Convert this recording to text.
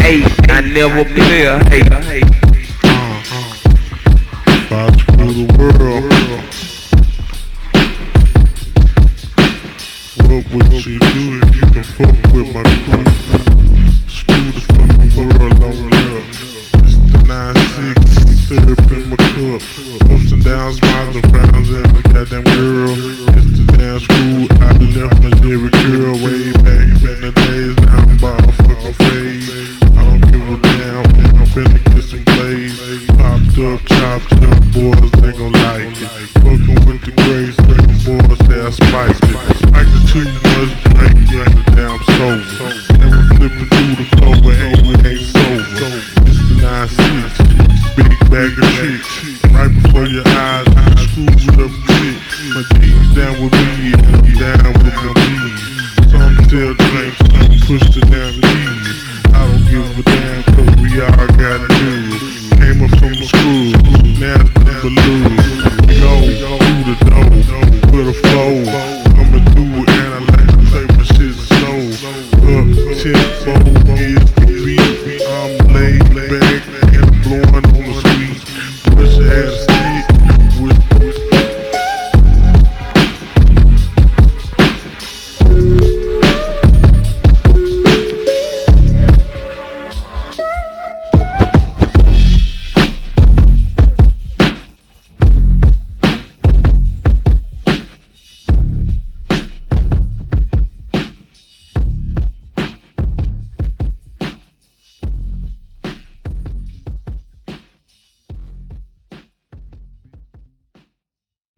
hate. I never play a hate. Vibes through the world. What would she do if you can fuck with my crew?